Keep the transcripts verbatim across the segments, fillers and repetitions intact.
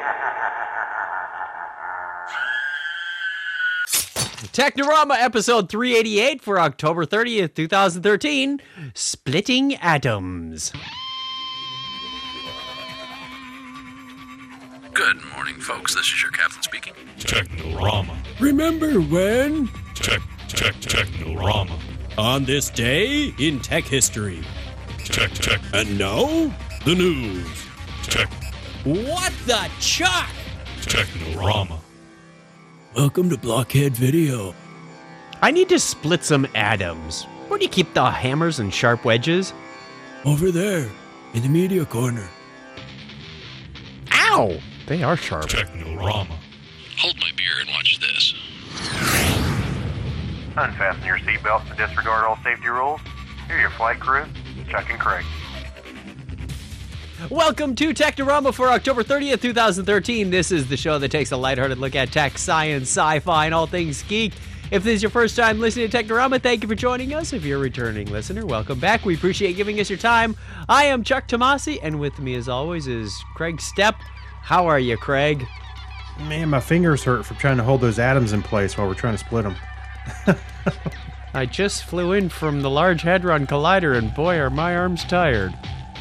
Technorama episode three eighty-eight for October thirtieth, twenty thirteen, Splitting Atoms. Good morning, folks. This is your captain speaking. Technorama. Remember when? Tech, tech, Technorama. On this day in tech history. Tech, tech, And now, the news. tech, What the chuck? Technorama. Welcome to Blockhead Video. I need to split some atoms. Where do you keep the hammers and sharp wedges? Over there, in the media corner. Ow! They are sharp. Technorama. Hold my beer and watch this. Unfasten your seatbelts and disregard all safety rules. Here are your flight crew, Chuck and Craig. Welcome to Technorama for October thirtieth, twenty thirteen. This is the show that takes a lighthearted look at tech, science, sci-fi, and all things geek. If this is your first time listening to Technorama, thank you for joining us. If you're a returning listener, welcome back. We appreciate giving us your time. I am Chuck Tomasi, and with me as always is Craig Stepp. How are you, Craig? Man, my fingers hurt for trying to hold those atoms in place while we're trying to split them. I just flew in from the Large Hadron Collider, and boy, are my arms tired.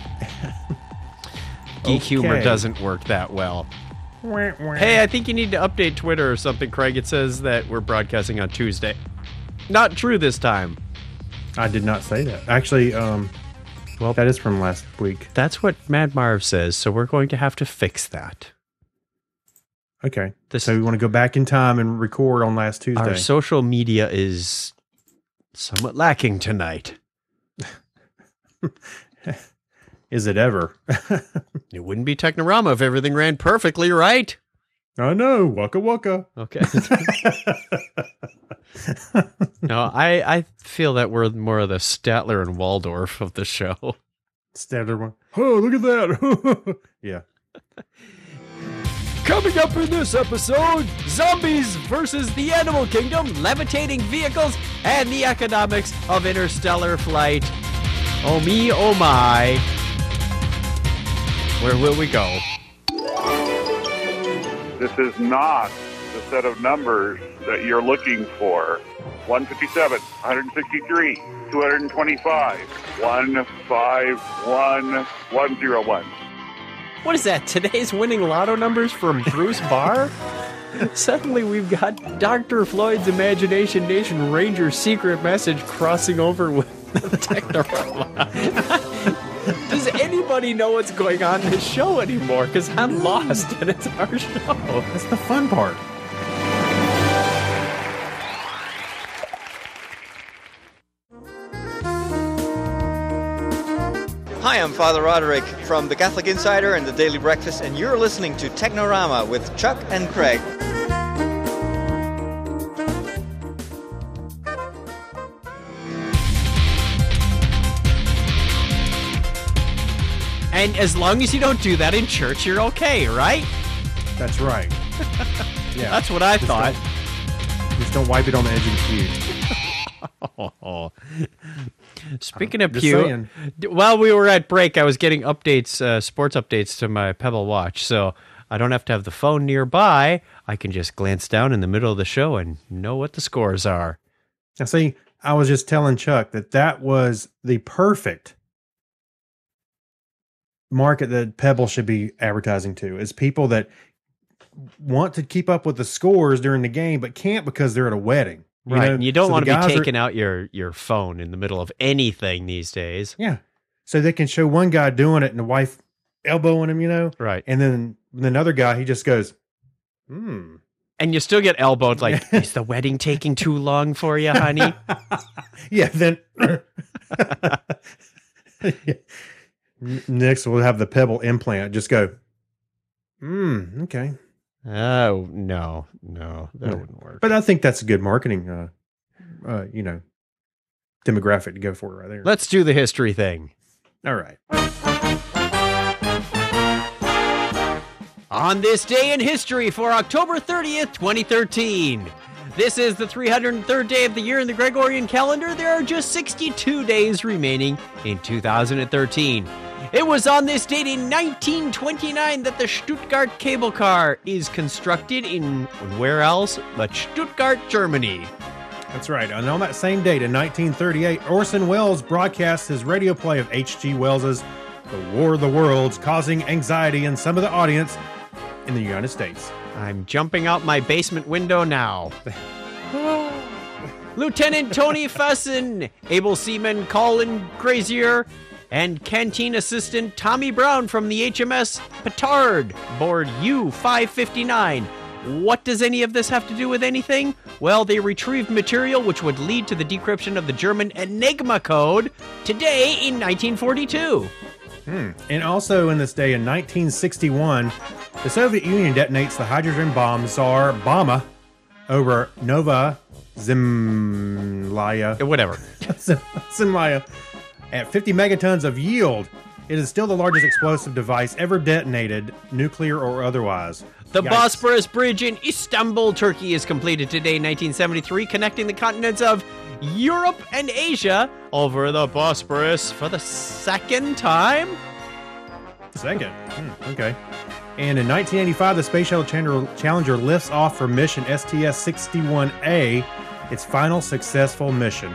Geek humor Okay. doesn't work that well. Hey, I think you need to update Twitter or something, Craig. It says that we're broadcasting on Tuesday. Not true this time. I did not say that. Actually, um, well, that is from last week. That's what Mad Marv says, so we're going to have to fix that. Okay. This- so we want to go back in time and record on last Tuesday. Our social media is somewhat lacking tonight. Is it ever? It wouldn't be Technorama if everything ran perfectly, right? I know. Waka waka. Okay. No, I, I feel that we're more of the Statler and Waldorf of the show. Standard one. Oh, look at that. Yeah. Coming up in this episode, zombies versus the animal kingdom, levitating vehicles, and the economics of interstellar flight. Oh me, oh my. Where will we go? This is not the set of numbers that you're looking for. one fifty-seven, one sixty-three, two twenty-five, one fifty-one, one oh one. What is that, today's winning lotto numbers from Bruce Barr? Suddenly we've got Doctor Floyd's Imagination Nation Ranger secret message crossing over with Technorama. Does anybody know what's going on in this show anymore? Because I'm lost and it's our show. That's the fun part. Hi, I'm Father Roderick from The Catholic Insider and The Daily Breakfast, and you're listening to Technorama with Chuck and Craig. And as long as you don't do that in church, you're okay, right? That's right. Yeah. That's what I Just thought. Don't, just don't wipe it on the edge of the pew. Oh. Speaking of Just Pew, saying. d- while we were at break, I was getting updates, uh, sports updates to my Pebble Watch, so I don't have to have the phone nearby. I can just glance down in the middle of the show and know what the scores are. Now, see, I was just telling Chuck that that was the perfect market that Pebble should be advertising to, is people that want to keep up with the scores during the game, but can't because they're at a wedding. You Right, know? and you don't So want the to be guys are- taking out your, your phone in the middle of anything these days. Yeah. So they can show one guy doing it and the wife elbowing him, you know? Right. And then the another guy, he just goes, hmm. And you still get elbowed like, is the wedding taking too long for you, honey? Yeah, then next we'll have the Pebble implant just go, hmm, okay. Oh, no, no, that No. wouldn't work. But I think that's a good marketing, uh, uh, you know, demographic to go for right there. Let's do the history thing. All right. On this day in history for October thirtieth, twenty thirteen. This is the three hundred third day of the year in the Gregorian calendar. There are just sixty-two days remaining in two thousand thirteen. It was on this date in nineteen twenty-nine that the Stuttgart cable car is constructed in where else but Stuttgart, Germany. That's right. And on that same date in nineteen thirty-eight, Orson Welles broadcasts his radio play of H G Wells's The War of the Worlds, causing anxiety in some of the audience in the United States. I'm jumping out my basement window now. Lieutenant Tony Fussin, able seaman Colin Grazier, and canteen assistant Tommy Brown from the H M S Petard board U five fifty-nine. What does any of this have to do with anything? Well, they retrieved material which would lead to the decryption of the German Enigma code today in nineteen forty-two. Hmm. And also in this day in nineteen sixty-one, the Soviet Union detonates the hydrogen bomb Tsar Bomba over Nova Zemlya. Whatever. Zemlya at fifty megatons of yield. It is still the largest explosive device ever detonated, nuclear or otherwise. The Yikes. Bosporus Bridge in Istanbul, Turkey is completed today in nineteen seventy-three, connecting the continents of Europe and Asia over the Bosporus for the second time. Second. Hmm, okay. And in nineteen eighty-five, the Space Shuttle Challenger, Challenger lifts off for mission S T S sixty-one A, its final successful mission.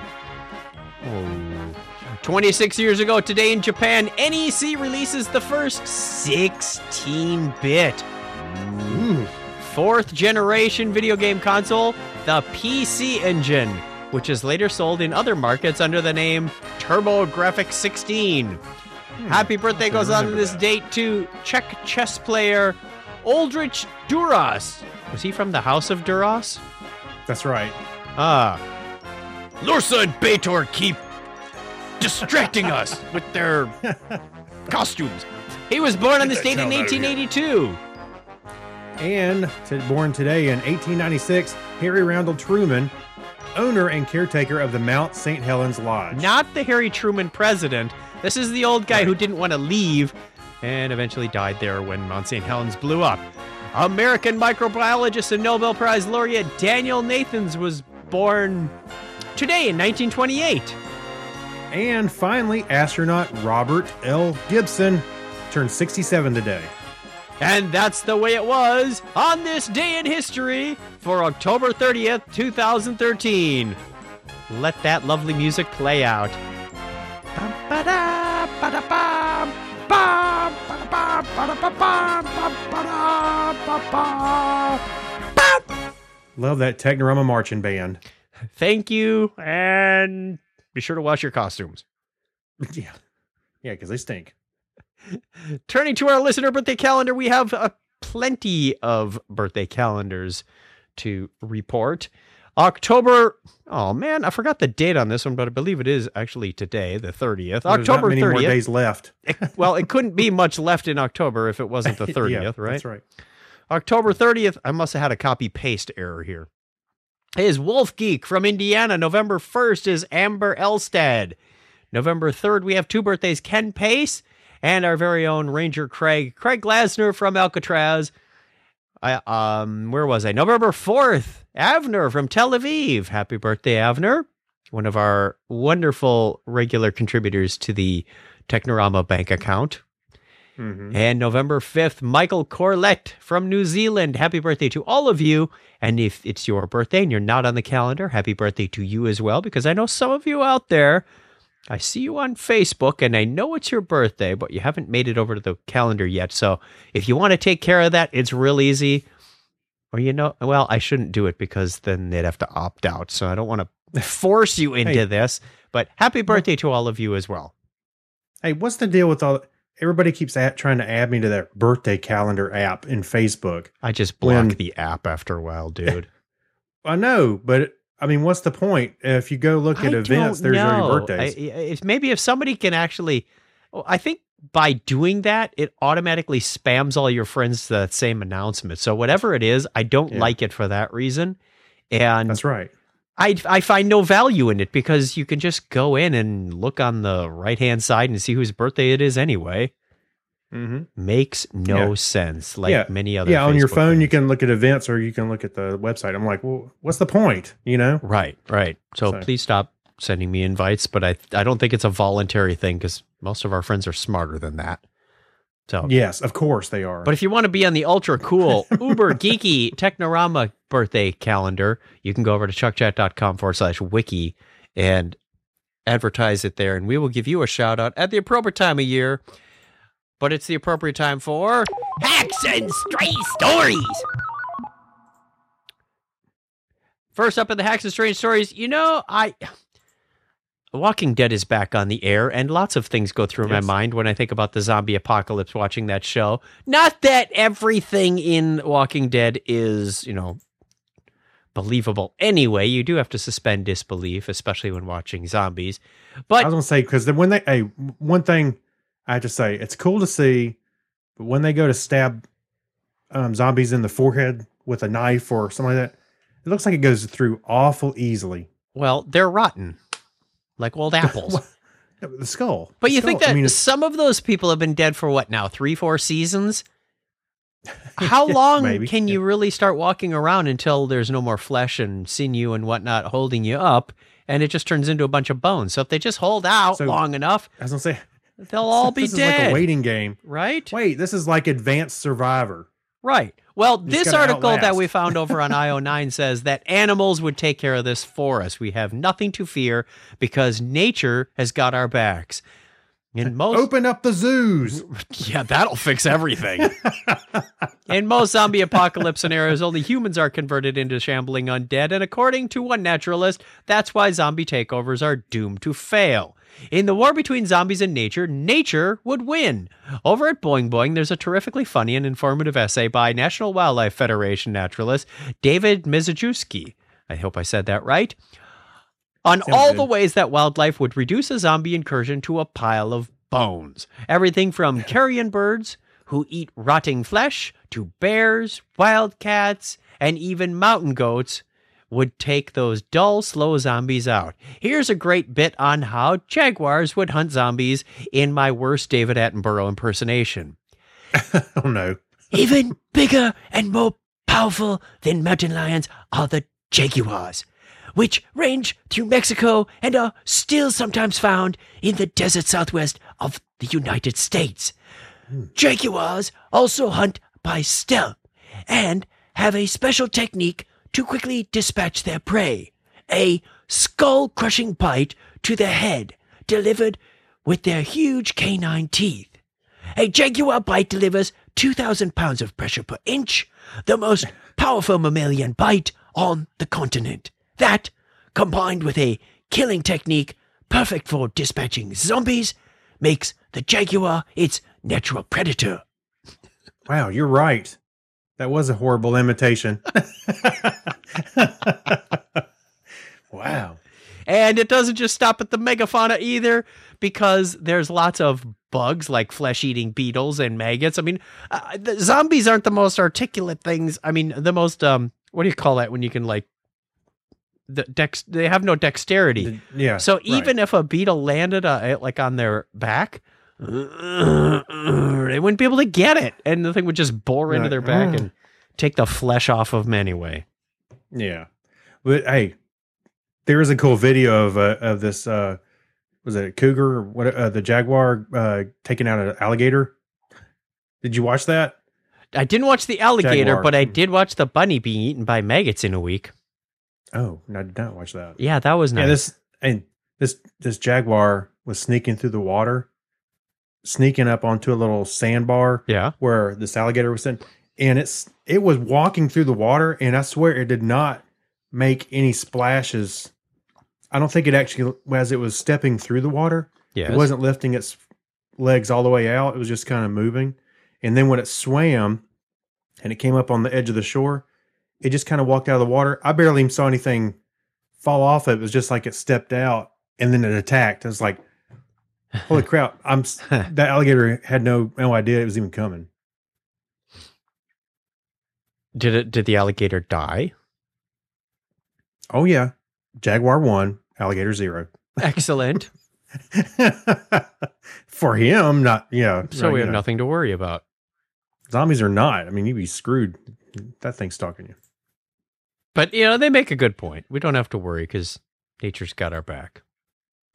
twenty-six years ago today in Japan, N E C releases the first sixteen-bit fourth generation video game console, the P C Engine, which is later sold in other markets under the name TurboGrafx sixteen. Hmm, Happy birthday goes on to this that. date to Czech chess player Oldrich Duras. Was he from the House of Duras? That's right. Ah. Lursa and Bator keep distracting us with their costumes. He was born on this date in eighteen eighty-two. And to, born today in eighteen ninety-six, Harry Randall Truman, owner and caretaker of the Mount Saint Helens Lodge. Not the Harry Truman president. This is the old guy Right. who didn't want to leave and eventually died there when Mount Saint Helens blew up. American microbiologist and Nobel Prize laureate Daniel Nathans was born today in nineteen twenty-eight. And finally, astronaut Robert L. Gibson turned sixty-seven today. And that's the way it was on this day in history for October thirtieth, twenty thirteen. Let that lovely music play out. Love that Technorama marching band. Thank you, and be sure to wash your costumes. Yeah, yeah, because they stink. Turning to our listener birthday calendar, we have uh, plenty of birthday calendars to report. October, oh man, I forgot the date on this one, but I believe it is actually today, the thirtieth. There's October not many thirtieth. more days left. Well, it couldn't be much left in October if it wasn't the thirtieth, Yeah, right? That's right. October thirtieth, I must have had a copy paste error here. Is Wolf Geek from Indiana. November first is Amber Elstad. November third, we have two birthdays, Ken Pace and our very own Ranger Craig. Craig Glasner from Alcatraz. I, um, where was I? November fourth, Avner from Tel Aviv. Happy birthday, Avner. One of our wonderful regular contributors to the Technorama bank account. Mm-hmm. And November fifth, Michael Corlett from New Zealand. Happy birthday to all of you. And if it's your birthday and you're not on the calendar, happy birthday to you as well, because I know some of you out there, I see you on Facebook and I know it's your birthday, but you haven't made it over to the calendar yet. So if you want to take care of that, it's real easy. Or, you know, well, I shouldn't do it because then they'd have to opt out. So I don't want to force you into Hey. this, but happy birthday to all of you as well. Hey, what's the deal with all? Everybody keeps at, trying to add me to their birthday calendar app in Facebook. I just block When- the app after a while, dude. I know, but I mean, what's the point? If you go look at I events, don't there's all know. your birthdays. I, if maybe if somebody can actually, well, I think by doing that, it automatically spams all your friends to that same announcement. So whatever it is, I don't Yeah. like it for that reason. And That's right. I, I find no value in it because you can just go in and look on the right-hand side and see whose birthday it is anyway. Mm-hmm. Makes no Yeah. sense, like yeah. many other Yeah, on your Facebook phone, things. you can look at events or you can look at the website. I'm like, well, what's the point? You know? Right, right. So, So- please stop sending me invites, but I I don't think it's a voluntary thing because most of our friends are smarter than that. So Yes, of course they are. But if you want to be on the ultra cool, uber geeky Technorama birthday calendar, you can go over to chuckchat.com forward slash wiki and advertise it there, and we will give you a shout out at the appropriate time of year. But it's the appropriate time for Hacks and Stray Stories. First up in the Hacks and Strange Stories, you know, I... Walking Dead is back on the air, and lots of things go through Yes. my mind when I think about the zombie apocalypse watching that show. Not that everything in Walking Dead is, you know, believable anyway. You do have to suspend disbelief, especially when watching zombies. But I was going to say, because when they, hey, one thing I have to say, it's cool to see, but when they go to stab um, zombies in the forehead with a knife or something like that, it looks like it goes through awful easily. well, they're rotten, like old apples. The skull. But The you skull. think that I mean, it's- some of those people have been dead for what now, three, four seasons? How Yeah, long maybe. can you really start walking around until there's no more flesh and sinew and whatnot holding you up, and it just turns into a bunch of bones? So if they just hold out So- long enough, I was going to say, they'll all be this is dead. like a waiting game. Right? Wait, this is like Advanced Survivor. Right. Well, just this gotta article that outlast. we found over on I O nine says that animals would take care of this for us. We have nothing to fear because nature has got our backs. In most Open up the zoos. Yeah, that'll fix everything. In most zombie apocalypse scenarios, only humans are converted into shambling undead, and according to one naturalist, that's why zombie takeovers are doomed to fail. In the war between zombies and nature, nature would win. Over at Boing Boing, there's a terrifically funny and informative essay by National Wildlife Federation naturalist David Mizejewski. I hope I said that right. On all good. the ways that wildlife would reduce a zombie incursion to a pile of bones. Everything from carrion birds who eat rotting flesh to bears, wildcats, and even mountain goats would take those dull, slow zombies out. Here's a great bit on how jaguars would hunt zombies in my worst David Attenborough impersonation. Oh, no. Even bigger and more powerful than mountain lions are the jaguars, which range through Mexico and are still sometimes found in the desert southwest of the United States. Jaguars also hunt by stealth and have a special technique to quickly dispatch their prey, a skull-crushing bite to the head delivered with their huge canine teeth. A jaguar bite delivers two thousand pounds of pressure per inch, the most powerful mammalian bite on the continent. That, combined with a killing technique perfect for dispatching zombies, makes the jaguar its natural predator. Wow, you're right. That was a horrible imitation. Wow. And it doesn't just stop at the megafauna either, because there's lots of bugs like flesh-eating beetles and maggots. I mean, uh, the zombies aren't the most articulate things. I mean, the most, um, what do you call that when you can, like, the dex? They have no dexterity. Yeah. So right. even if a beetle landed, uh, like, on their back, they wouldn't be able to get it. And the thing would just bore into Like, their back "Ugh." and take the flesh off of them anyway. Yeah. But hey, there is a cool video of uh, of this uh was it a cougar or what uh, the jaguar uh taking out an alligator. Did you watch that? I didn't watch the alligator, Jaguar. but I did watch the bunny being eaten by maggots in a week. Oh, no, I did not watch that. Yeah, that was nice. Yeah, this and this this jaguar was sneaking through the water, sneaking up onto a little sandbar yeah. where this alligator was sitting, and it's it was walking through the water, and I swear it did not make any splashes. I don't think it actually, as it was stepping through the water, Yes. it wasn't lifting its legs all the way out. It was just kind of moving, and then when it swam, and it came up on the edge of the shore, it just kind of walked out of the water. I barely even saw anything fall off. It was just like it stepped out, and then it attacked. I was like, holy crap. I'm s- that alligator had no no idea it was even coming. Did it? Did the alligator die? Oh yeah. Jaguar one, alligator zero. Excellent. For him, not yeah. So right, we you have know. nothing to worry about. Zombies are not. I mean, you'd be screwed. That thing's stalking you. But, you know, they make a good point. We don't have to worry because nature's got our back.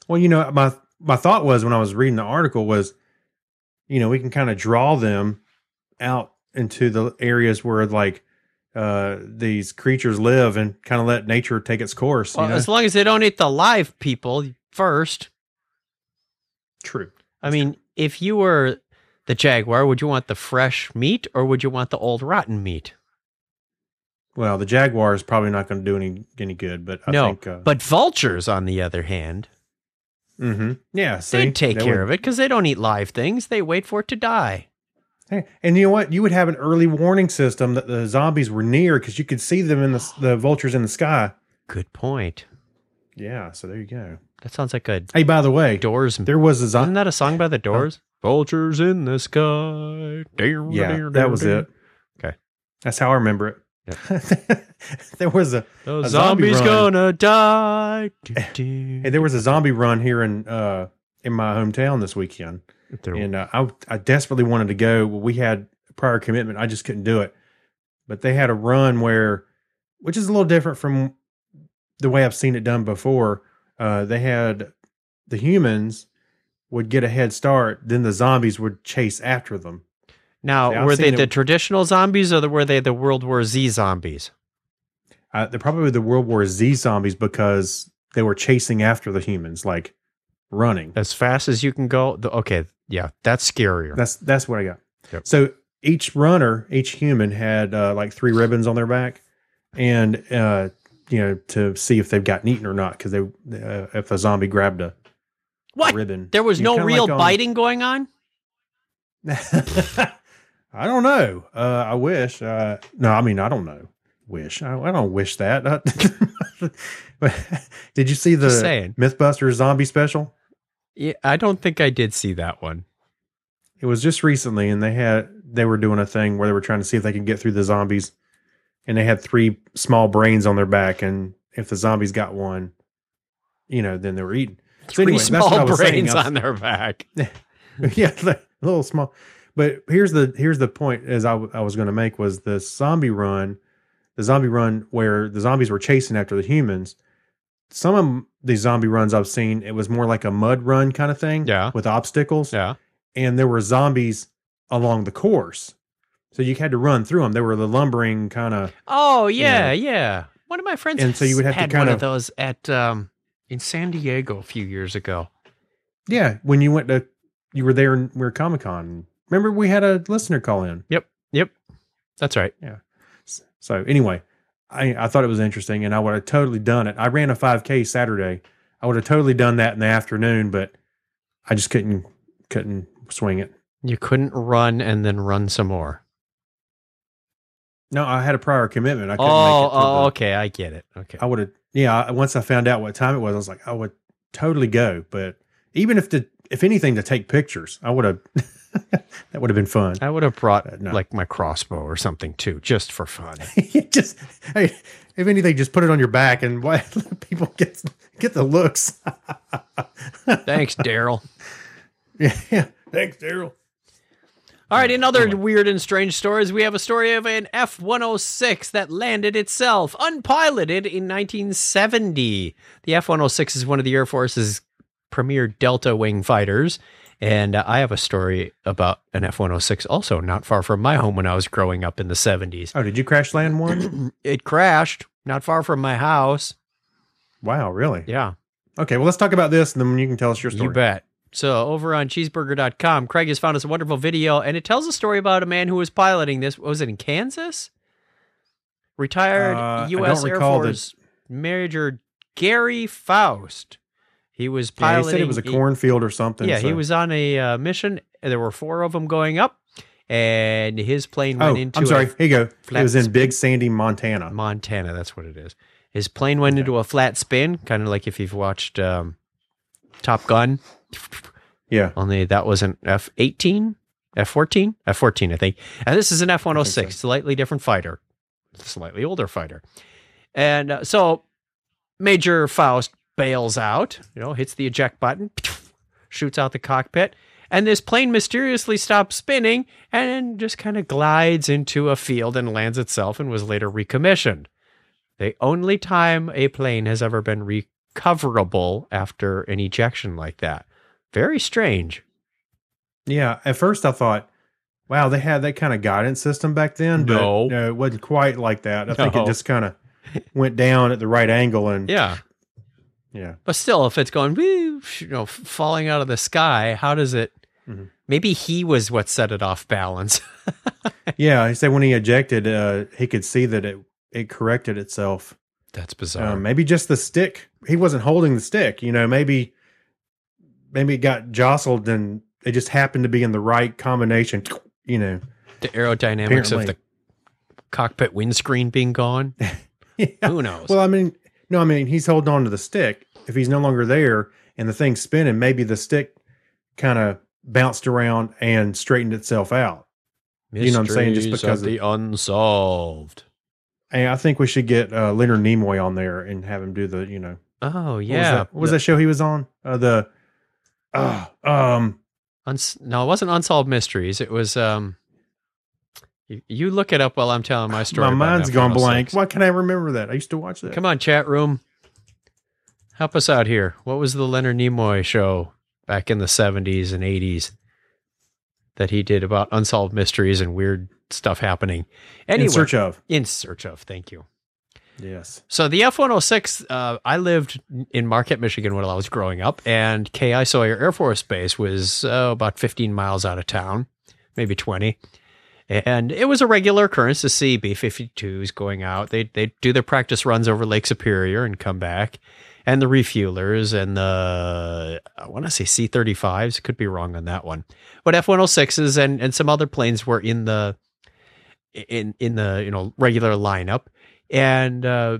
Well, you know, my my thought was when I was reading the article was, you know, we can kind of draw them out into the areas where like uh, these creatures live and kind of let nature take its course. Well, you know? as long as they don't eat the live people first. True. I mean, if you were the jaguar, would you want the fresh meat or would you want the old rotten meat? Well, the jaguar is probably not going to do any any good, but I no, think. Uh, but vultures, on the other hand, mm-hmm. yeah, see, they take they care would, of it because they don't eat live things. They wait for it to die. Hey, and you know what? You would have an early warning system that the zombies were near because you could see them in the the vultures in the sky. Good point. Yeah, so there you go. That sounds like a Hey, by the way, Doors. there was a Isn't zombie. that a song by the Doors? Vultures in the sky. Yeah, that was it. Okay. That's how I remember it. Yep. There was a, The a zombie zombie's run. gonna die. Do-do. Hey, there was a zombie run here in uh in my hometown this weekend, There- and uh, I I desperately wanted to go. Well, we had a prior commitment. I just couldn't do it. But they had a run where, which is a little different from the way I've seen it done before. Uh, they had the humans would get a head start, then the zombies would chase after them. Now, Yeah, I've were they seen the it- traditional zombies or were they the World War Z zombies? Uh, they're probably the World War Z zombies because they were chasing after the humans, like running. As fast as you can go? The- Okay, yeah, that's scarier. That's that's what I got. Yep. So each runner, each human had uh, like three ribbons on their back, and uh, you know, to see if they've gotten eaten or not, because they uh, if a zombie grabbed a, What? a ribbon, There was You no kinda real like on- biting going on? I don't know. Uh, I wish. Uh, no, I mean I don't know. Wish. I, I don't wish that. Did you see the Just saying. MythBusters zombie special? Yeah, I don't think I did see that one. It was just recently, and they had they were doing a thing where they were trying to see if they could get through the zombies, and they had three small brains on their back, and if the zombies got one, you know, then they were eaten. So Three anyway, that's what I small was saying. brains I was- on their back. yeah, a little small. But here's the here's the point as I, w- I was going to make was the zombie run, the zombie run where the zombies were chasing after the humans. Some of these zombie runs I've seen, it was more like a mud run kind of thing, Yeah. with obstacles, Yeah. and there were zombies along the course, so you had to run through them. They were the lumbering kind of. Oh, yeah, Yeah. yeah. One of my friends And so you would have to had kind one of of- those at um, in San Diego a few years ago. Yeah, when you went to, you were there and we were Comic Con. Remember, we had a listener call in. Yep, yep. That's right. So anyway, I, I thought it was interesting, and I would have totally done it. I ran a five K Saturday. I would have totally done that in the afternoon, but I just couldn't couldn't swing it. You couldn't run and then run some more. No, I had a prior commitment. I couldn't Oh, make it. to oh, the- okay. I get it. Okay. I would have. Yeah, I- once I found out what time it was, I was like, I would totally go. But even if to, if anything, to take pictures, I would have. That would have been fun. I would have brought Uh, no. like my crossbow or something too, just for fun. just hey, if anything, just put it on your back and why people get get the looks. Thanks, Daryl. Yeah, yeah. Thanks, Daryl. All right, in other weird and strange stories, we have a story of an F one oh six that landed itself, unpiloted, in nineteen seventy. The F one oh six is one of the Air Force's premier Delta Wing fighters, and uh, I have a story about an F one oh six also not far from my home when I was growing up in the seventies. Oh, did you crash land one? It crashed not far from my house. Wow, really? Yeah. Okay, well, let's talk about this, and then you can tell us your story. You bet. So over on cheeseburger dot com, Craig has found us a wonderful video, and it tells a story about a man who was piloting this. Was it in Kansas? Retired Uh, I U S don't Air recall the- Force Major Gary Faust. He was Yeah, he piloting. said it was a cornfield or something. Yeah, he so- was on a uh, mission. There were four of them going up, and his plane Oh, went into I'm sorry. a Here you go. flat It was in spin. Big Sandy, Montana. Montana. That's what it is. His plane went into a flat spin, kind of like if you've watched um, Top Gun. Yeah. Only that was an F eighteen, F fourteen, F fourteen, I think. And this is an F one oh six, so. slightly different fighter, slightly older fighter. And uh, so Major Faust bails out, you know, hits the eject button, shoots out the cockpit, and this plane mysteriously stops spinning and just kind of glides into a field and lands itself and was later recommissioned. The only time a plane has ever been recommissioned recoverable after an ejection like that. Very strange. Yeah, at first I thought, wow, they had that kind of guidance system back then, but No. no, it wasn't quite like that. I think No. it just kind of went down at the right angle, and Yeah. yeah. But still, if it's going, woo, you know, falling out of the sky, how does it? Mhm. Maybe he was what set it off balance. Yeah, he said when he ejected, uh, he could see that it, it corrected itself. That's bizarre. Um, maybe just the stick. He wasn't holding the stick. You know, maybe maybe it got jostled and it just happened to be in the right combination. You know, the aerodynamics apparently. of the cockpit windscreen being gone. Yeah. Who knows? Well, I mean, no, I mean, he's holding on to the stick. If he's no longer there and the thing's spinning, maybe the stick kind of bounced around and straightened itself out. You know what I'm saying? Just Mysteries because of the unsolved. And I think we should get uh, Leonard Nimoy on there and have him do the, you know, Oh what was yeah. that, what was that show he was on? Uh, the, uh, um, Uns- no, it wasn't Unsolved Mysteries. It was. Um, you, you look it up while I'm telling my story. my about mind's F gone one oh blank. six. Why can't I remember that? I used to watch that. Come on, chat room. Help us out here. What was the Leonard Nimoy show back in the seventies and eighties that he did about unsolved mysteries and weird stuff happening? Anyway, In Search of. In Search of. Thank you. Yes. So the F one oh six, uh, I lived in Marquette, Michigan when I was growing up, and K I Sawyer Air Force Base was uh, about fifteen miles out of town, maybe twenty. And it was a regular occurrence to see B fifty-twos going out. They'd, they'd do their practice runs over Lake Superior and come back. And the refuelers and the, I want to say C thirty-fives, could be wrong on that one. But F one oh sixes and, and some other planes were in the, in, in the, you know, regular lineup. And uh,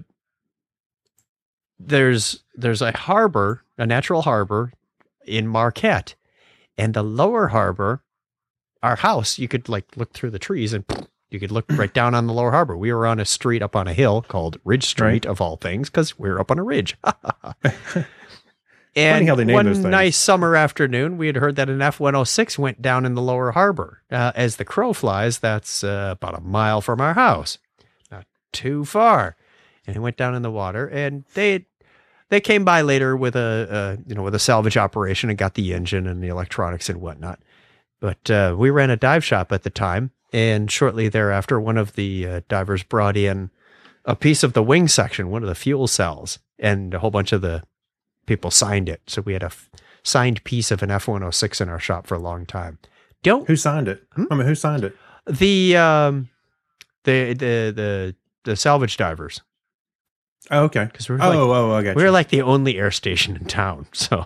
there's there's a harbor, a natural harbor in Marquette, and the lower harbor, our house, you could like look through the trees and you could look right down on the lower harbor. We were on a street up on a hill called Ridge Street, Right. of all things, because we were up on a ridge. Funny And how they name one those things. nice summer afternoon, we had heard that an F one oh six went down in the lower harbor. Uh, as the crow flies, that's uh, about a mile from our house. Not too far. And it went down in the water, and they they came by later with a, a you know with a salvage operation and got the engine and the electronics and whatnot. But uh, we ran a dive shop at the time, and shortly thereafter, one of the uh, divers brought in a piece of the wing section, one of the fuel cells, and a whole bunch of the people signed it. So we had a f- signed piece of an F one oh six in our shop for a long time. Don't Who signed it? Hmm? I mean, who signed it? the um the the the the salvage divers. Oh, okay. Because we were Oh, like, oh, I got we you. were like the only air station in town, so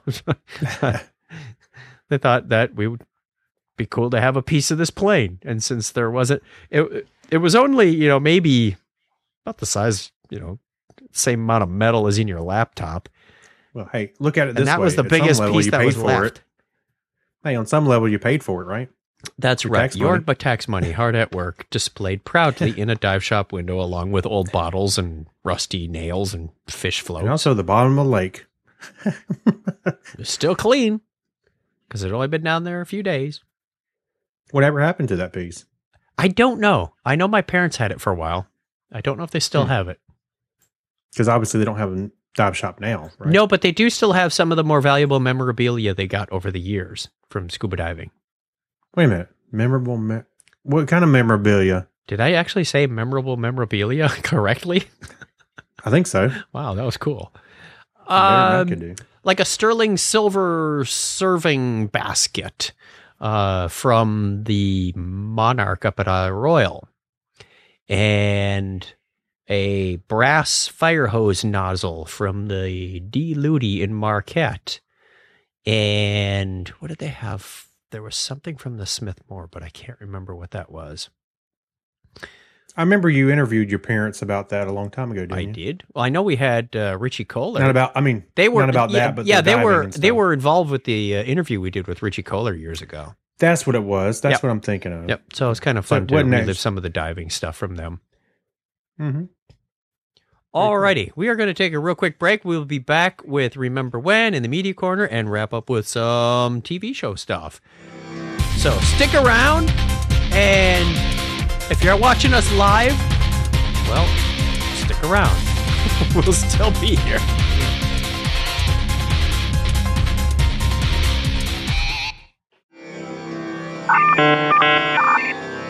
they thought that we would be cool to have a piece of this plane. And since there wasn't, it it was only you know maybe about the size, you know, same amount of metal as in your laptop, Well, hey, look at it this and that way. was the At some biggest level, piece you that paid was for left. it. Hey, on some level, you paid for it, right? That's Your right. tax Your money. but tax money, hard at work, displayed proudly in a dive shop window, along with old bottles and rusty nails and fish And floats. also the bottom of the lake. It's still clean because it had only been down there a few days. Whatever happened to that piece? I don't know. I know my parents had it for a while. I don't know if they still Hmm. have it. Because obviously they don't have a dive shop now, right? No, but they do still have some of the more valuable memorabilia they got over the years from scuba diving. Wait a minute. Memorable. Me- what kind of memorabilia? Did I actually say memorable memorabilia correctly? I think so. Wow, that was cool. Better than I Um, could do. like a sterling silver serving basket uh, from the Monarch up at Isle Royal, and a brass fire hose nozzle from the D. Ludi in Marquette. And what did they have? There was something from the Smithmore, but I can't remember what that was. I remember you interviewed your parents about that a long time ago, didn't I you? did. Well, I know we had uh, Richie Kohler. Not about, I mean, They were not about yeah, that, but yeah, the they diving were and they stuff. were involved with the uh, interview we did with Richie Kohler years ago. That's what it was. That's Yep. what I'm thinking of. Yep. So it's kind of So fun to what relive next? some of the diving stuff from them. Mm-hmm. Alrighty, we are going to take a real quick break. We'll be back with Remember When in the Media Corner and wrap up with some T V show stuff. So stick around, and if you're watching us live, well, stick around. We'll still be here.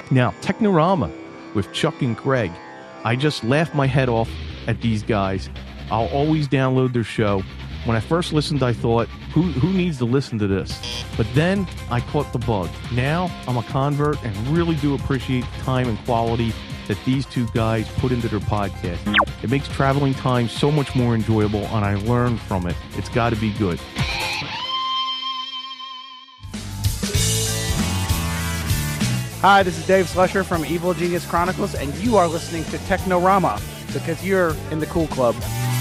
Now, Technorama with Chuck and Greg. I just laughed my head off at these guys. I'll always download their show. When I first listened, I thought, who who needs to listen to this? But then I caught the bug. Now I'm a convert and really do appreciate the time and quality that these two guys put into their podcast. It makes traveling time so much more enjoyable, and I learn from it. It's got to be good. Hi, this is Dave Slusher from Evil Genius Chronicles, and you are listening to Technorama, because you're in the cool club.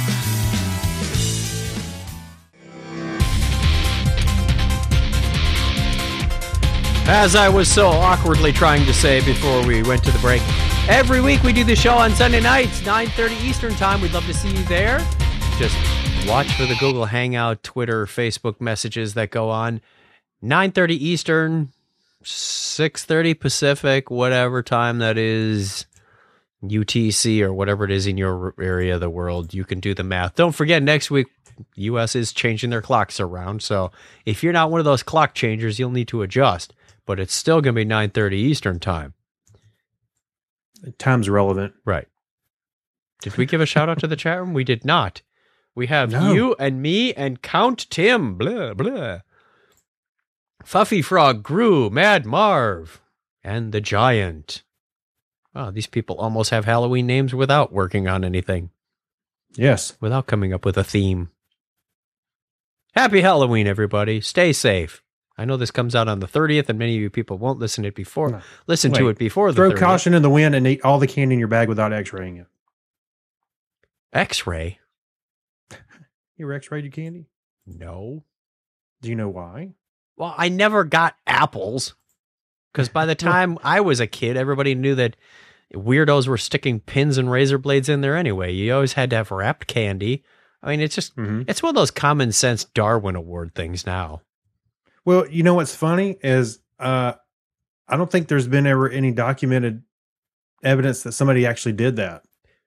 As I was so awkwardly trying to say before we went to the break, every week we do the show on Sunday nights, nine thirty Eastern Time. We'd love to see you there. Just watch for the Google Hangout, Twitter, Facebook messages that go on. nine thirty Eastern, six thirty Pacific, whatever time that is, U T C or whatever it is in your area of the world. You can do the math. Don't forget, next week, U S is changing their clocks around. So if you're not one of those clock changers, you'll need to adjust. But it's still going to be nine thirty Eastern Time. Time's relevant. Right. Did we give a shout out to the chat room? We did not. We have No. you and me and Count Tim. Blah, blah. Fuffy Frog, Gru, Mad Marv, and the Giant. Wow, these people almost have Halloween names without working on anything. Yes. Without coming up with a theme. Happy Halloween, everybody. Stay safe. I know this comes out on the thirtieth, and many of you people won't listen it before. No. Listen Wait, to it before the Throw thirtieth. caution in the wind and eat all the candy in your bag without x-raying it. X-ray? You ever x-rayed your candy? No. Do you know why? Well, I never got apples. Because by the time I was a kid, everybody knew that weirdos were sticking pins and razor blades in there anyway. You always had to have wrapped candy. I mean, it's just, Mm-hmm. it's one of those common sense Darwin Award things now. Well, you know what's funny is uh, I don't think there's been ever any documented evidence that somebody actually did that.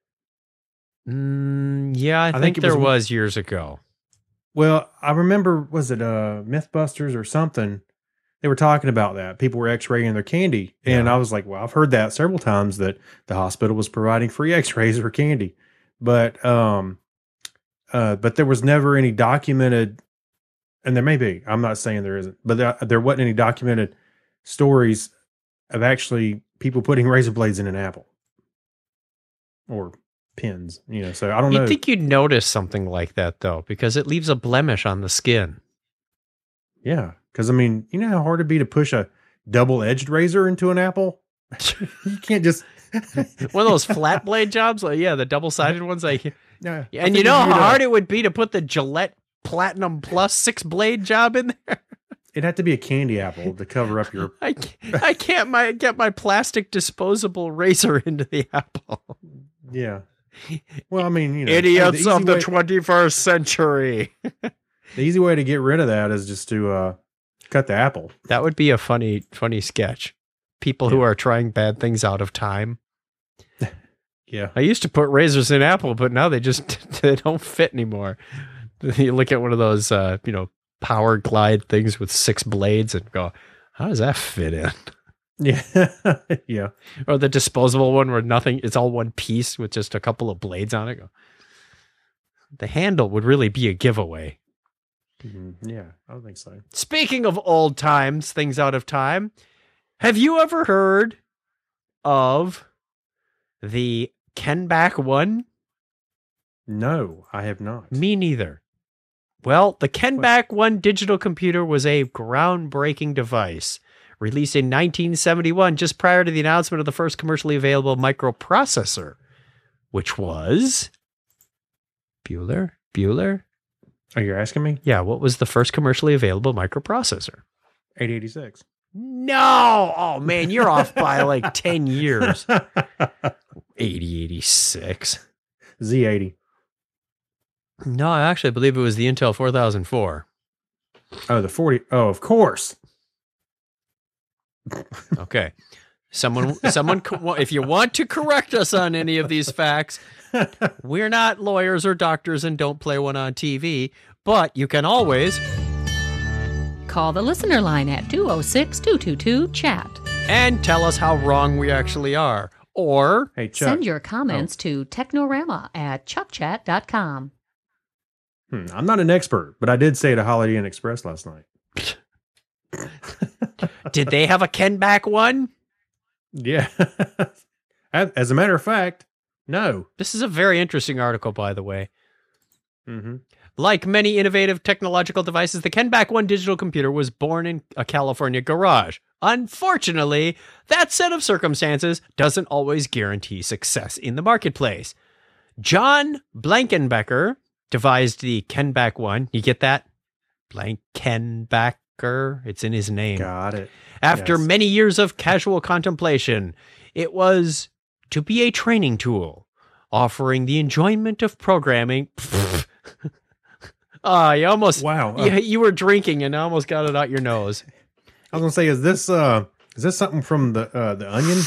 Mm, yeah, I, I think, think it there was- was years ago. Well, I remember, was it uh, Mythbusters or something? They were talking about that. People were x-raying their candy. And Yeah. I was like, well, I've heard that several times that the hospital was providing free x-rays for candy. But um, uh, but there was never any documented, and there may be, I'm not saying there isn't, but there, there wasn't any documented stories of actually people putting razor blades in an apple or pins, you know, so I don't You'd know. think you'd notice something like that, though, because it leaves a blemish on the skin. Yeah. Cause I mean, you know how hard it'd be to push a double edged razor into an apple? You can't just, One of those flat blade jobs? Like, yeah, the double-sided ones. Like, no, I and you think know if how you'd, uh, hard it would be to put the Gillette Platinum Plus six-blade job in there? It'd have to be a candy apple to cover up your, I can't, I can't my, get my plastic disposable razor into the apple. yeah. Well, I mean, you know, Idiots the of easy the way- twenty-first century. The easy way to get rid of that is just to uh, cut the apple. That would be a funny, funny sketch. People who Yeah. are trying bad things out of time. Yeah. I used to put razors in Apple, but now they just they don't fit anymore. You look at one of those, uh, you know, power glide things with six blades and go, how does that fit in? Yeah. Yeah. Or the disposable one where nothing, it's all one piece with just a couple of blades on it. Go, the handle would really be a giveaway. Mhm. Yeah. I don't think so. Speaking of old times, things out of time, have you ever heard of the Kenback One? No, I have not. Me neither. Well, the Kenback One digital computer was a groundbreaking device released in nineteen seventy-one, just prior to the announcement of the first commercially available microprocessor, which was Bueller? Bueller? Are you asking me? Yeah, what was the first commercially available microprocessor? eighty eighty-six. No! Oh, man, you're off by like ten years. eighty eighty-six. Z eighty. No, I actually believe it was the Intel four thousand four. Oh, the forty. Oh, of course. Okay. Someone, someone, co- if you want to correct us on any of these facts, we're not lawyers or doctors and don't play one on T V, but you can always Call the listener line at two oh six, two two two, chat. and tell us how wrong we actually are. Or Hey, Chuck. Send your comments to technorama at chuckchat dot com. Hmm, I'm not an expert, but I did say it at Holiday Inn Express last night. did they have a Ken back one? Yeah. As as a matter of fact, no. This is a very interesting article, by the way. Mm-hmm. Like many innovative technological devices, the Ken back one digital computer was born in a California garage. Unfortunately, that set of circumstances doesn't always guarantee success in the marketplace. John Blankenbecker devised the Ken back one. You get that? Blankenbecker. It's in his name. Got it. After Yes. many years of casual contemplation, it was to be a training tool, offering the enjoyment of programming. Ah, you almost Wow. You, you were drinking and almost got it out your nose. I was gonna say, is this uh is this something from the uh the Onion?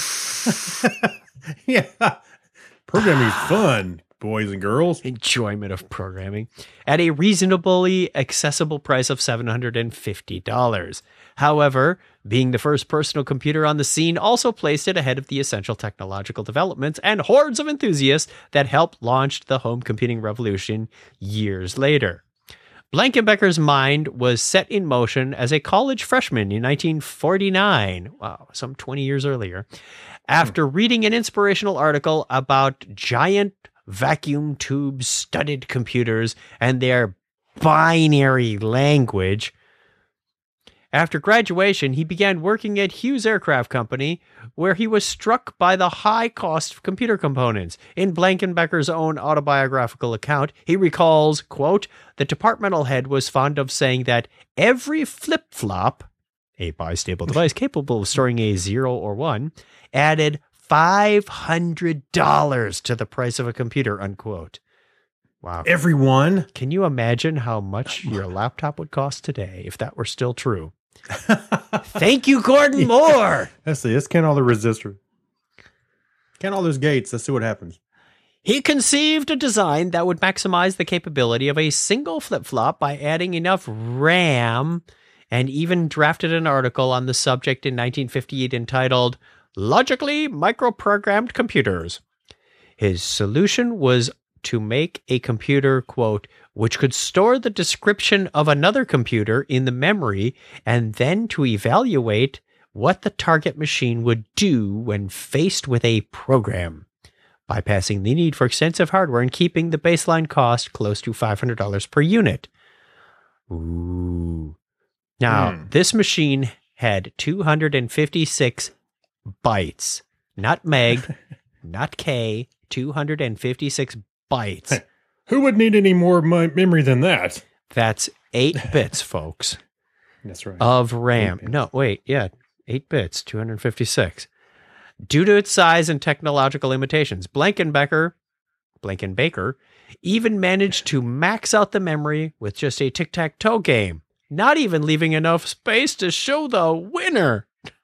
Yeah. Programming is fun, boys and girls. Enjoyment of programming at a reasonably accessible price of seven hundred fifty dollars. However, being the first personal computer on the scene also placed it ahead of the essential technological developments and hordes of enthusiasts that helped launch the home computing revolution years later. Blankenbecker's mind was set in motion as a college freshman in nineteen forty-nine. Wow, some twenty years earlier. After reading an inspirational article about giant vacuum tube studded computers and their binary language. After graduation, he began working at Hughes Aircraft Company, where he was struck by the high cost of computer components. In Blankenbecker's own autobiographical account, he recalls, quote, the departmental head was fond of saying that every flip-flop, a bistable device capable of storing a zero or one, added five hundred dollars to the price of a computer, unquote. Wow. Everyone. Can you imagine how much your laptop would cost today if that were still true? Thank you, Gordon Moore. Let's see. Let's count all the resistors. Count all those gates. Let's see what happens. He conceived a design that would maximize the capability of a single flip-flop by adding enough RAM, and even drafted an article on the subject in nineteen fifty-eight entitled Logically Microprogrammed Computers. His solution was to make a computer, quote, which could store the description of another computer in the memory and then to evaluate what the target machine would do when faced with a program, bypassing the need for extensive hardware and keeping the baseline cost close to five hundred dollars per unit. Ooh. Now, Hmm. this machine had two hundred fifty-six bytes, not meg, not K, two hundred fifty-six bytes. Who would need any more my memory than that? That's eight bits, folks, That's right. of RAM. bits. No, wait, yeah, eight bits, two hundred fifty-six. Due to its size and technological limitations, Blankenbecker, Blankenbaker, even managed to max out the memory with just a tic-tac-toe game, not even leaving enough space to show the winner.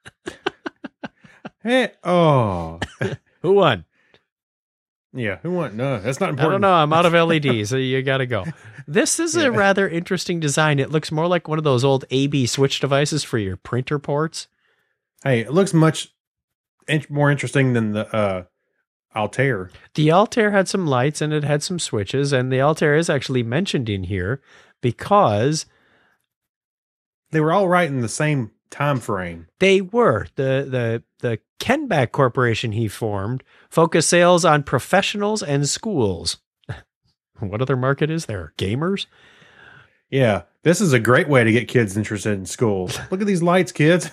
Hey, oh. Who won? Yeah, who want? No, that's not I important. don't know. I'm out of L E Ds, so you got to go. This is Yeah. a rather interesting design. It looks more like one of those old A B switch devices for your printer ports. Hey, it looks much in- more interesting than the uh, Altair. The Altair had some lights and it had some switches, and the Altair is actually mentioned in here because They were all right in the same time frame. they were. The the the Kenback Corporation he formed focused sales on professionals and schools. What other market is there? Gamers? Yeah, this is a great way to get kids interested in school. Look at these lights, kids.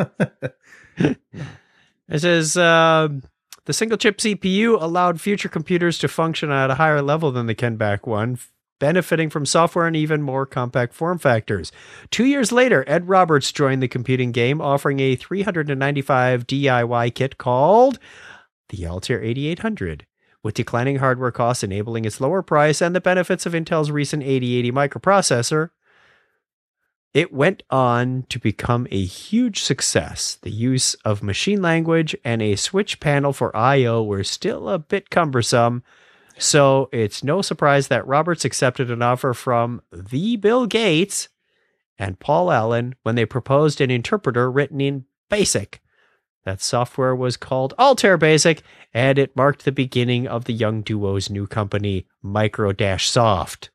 It says uh, the single chip C P U allowed future computers to function at a higher level than the Kenback one, benefiting from software and even more compact form factors. Two years later, Ed Roberts joined the computing game, offering a three hundred ninety-five dollars D I Y kit called the Altair eighty-eight hundred. With declining hardware costs enabling its lower price and the benefits of Intel's recent eighty eighty microprocessor, it went on to become a huge success. The use of machine language and a switch panel for I O were still a bit cumbersome, so it's no surprise that Roberts accepted an offer from the Bill Gates and Paul Allen when they proposed an interpreter written in BASIC. That software was called Altair Basic, and it marked the beginning of the young duo's new company, Micro Dash Soft.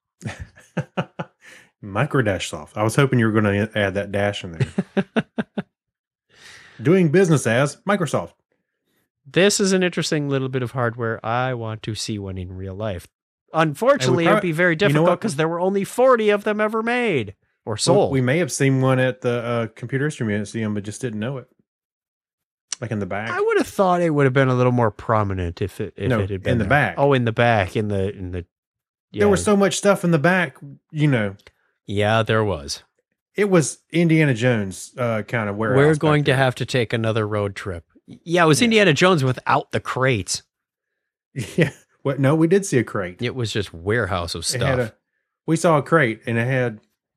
Micro Dash Soft. I was hoping you were going to add that dash in there. Doing business as Microsoft. This is an interesting little bit of hardware. I want to see one in real life. Unfortunately, prob- it'd be very you know difficult what? because there were only forty of them ever made or Well, sold. we may have seen one at the uh, Computer History Museum, but just didn't know it. Like in the back. I would have thought it would have been a little more prominent if it if No, it had been in the there. back. Oh, in the back, in the in the. Yeah, There was so much stuff in the back, you know. yeah, there was. It was Indiana Jones uh, kind of warehouse. We're back going to there. have to take another road trip. Yeah, it was Indiana Jones without the crates. Yeah. What? No, we did see a crate. It was just warehouse of It stuff. had a. We saw a crate, and it had.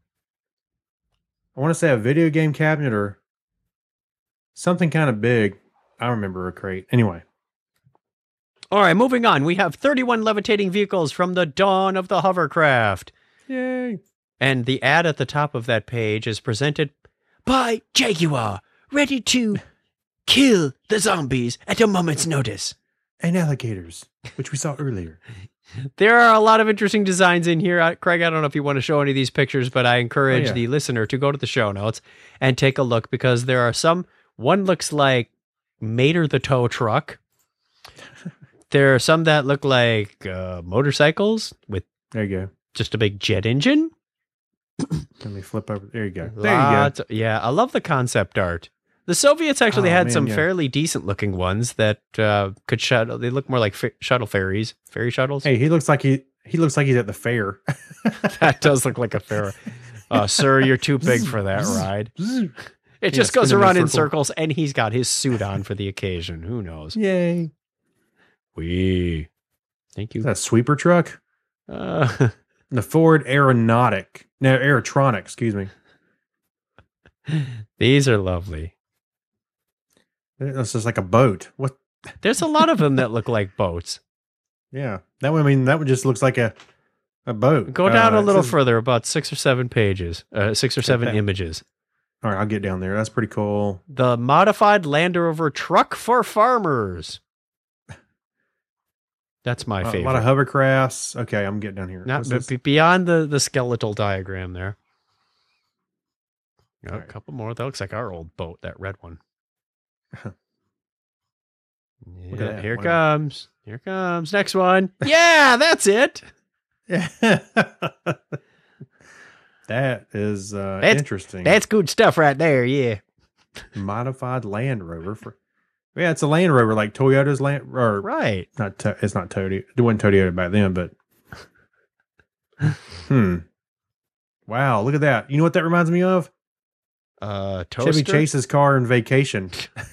I want to say a video game cabinet or something kind of big. I remember a crate. Anyway. All right, moving on. We have thirty-one levitating vehicles from the dawn of the hovercraft. Yay. And the ad at the top of that page is presented by Jaguar, ready to kill the zombies at a moment's notice. And alligators, which we saw earlier. There are a lot of interesting designs in here. I, Craig, I don't know if you want to show any of these pictures, but I encourage Oh, yeah. the listener to go to the show notes and take a look because there are some. One looks like Mater the tow truck. There are some that look like uh, motorcycles with There you go. just a big jet engine. Let me flip over. There you go. There Lots- you go. Yeah, I love the concept art. The Soviets actually Oh, had man, some yeah. fairly decent looking ones that uh, could shuttle. They look more like f- shuttle ferries, ferry shuttles. Hey, he looks like he he looks like he's at the fair. That does look like a ferry. Uh, sir, you're too big for that ride. It just goes spinning in a around in circle. circles, and he's got his suit on for the occasion. Who knows? Yay. We. Thank you. Is that a sweeper truck? Uh, The Ford Aeronautic. No, Aerotronic, excuse me. these are lovely. This is like a boat. What? There's a lot of them that look like boats. Yeah. That one, I mean, that one just looks like a, a boat. Go down Uh, a it little says- further, about six or seven pages, uh, six or seven that. images. All right, I'll get down there. That's pretty cool. The modified Land Rover truck for farmers. That's my a favorite. lot of hovercrafts. Okay, I'm getting down here. Not What's but this? be- beyond the, the skeletal diagram there. Oh, a Alright. couple more. That looks like our old boat, that red one. Look Yeah, at that. here Wow. comes. Here comes. Next one. Yeah, that's it. That is uh, That's- interesting. That's good stuff right there. Yeah. Modified Land Rover for. Yeah, it's a Land Rover like Toyota's Land or Right. not. To, it's not Toyota. It wasn't Toyota back then, but hmm. Wow, look at that. You know what that reminds me of? Uh, toaster. Chevy Chase's car in Vacation.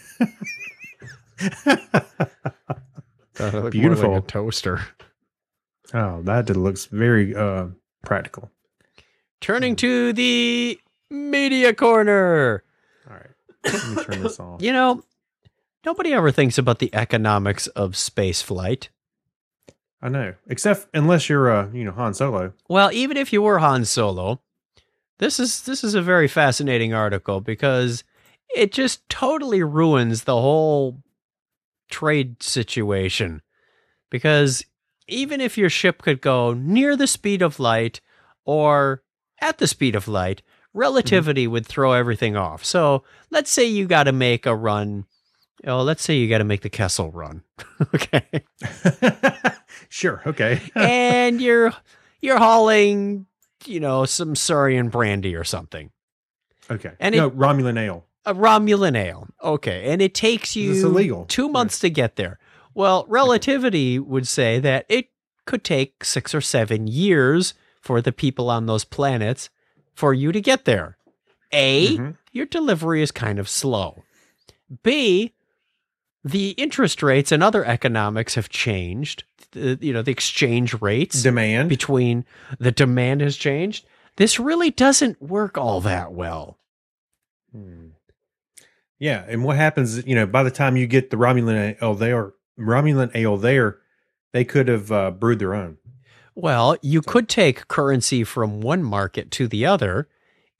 Thought it looked more Beautiful. like a toaster. Oh, that did- looks very uh, practical. Turning to the media corner. All right, let me turn this off. You know, nobody ever thinks about the economics of space flight. I know, except unless you're, uh, you know, Han Solo. Well, even if you were Han Solo, this is this is a very fascinating article because it just totally ruins the whole trade situation. Because even if your ship could go near the speed of light or at the speed of light, relativity would throw everything off. So let's say you got to make a run. Oh, let's say you got to make the Kessel run. Okay. Sure. Okay. And you're you're hauling, you know, some Saurian brandy or something. Okay. And no, it- Romulan ale. A Romulan ale. Okay. And it takes you Is this illegal? two months to get there. Well, relativity would say that it could take six or seven years for the people on those planets for you to get there. A, Mhm. your delivery is kind of slow. B, the interest rates and other economics have changed. The, you know, the exchange rates Demand. between the demand has changed. This really doesn't work all that well. Hmm. Yeah, and what happens? You know, by the time you get the Romulan ale there, Romulan ale there, they could have uh, brewed their own. Well, you could take currency from one market to the other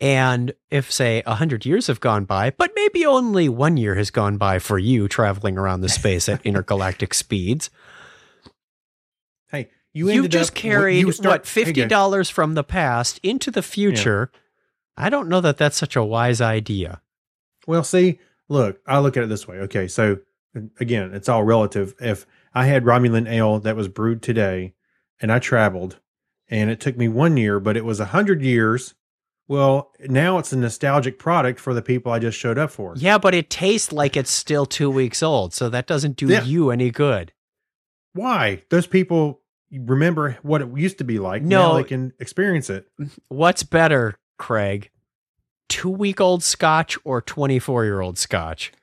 And if, say, one hundred years have gone by, but maybe only one year has gone by for you traveling around the space at intergalactic speeds. Hey, you, you ended just up, carried, you start, what, fifty dollars hey, from the past into the future. Yeah. I don't know that that's such a wise idea. Well, see, look, I look at it this way. Okay, so again, it's all relative. If I had Romulan ale that was brewed today and I traveled and it took me one year, but it was a hundred years. Well, now it's a nostalgic product for the people I just showed up for. Yeah, but it tastes like it's still two weeks old. So that doesn't do yeah. you any good. Why? Those people remember what it used to be like. No, now they can experience it. What's better, Craig? Two-week-old scotch or twenty-four-year-old scotch?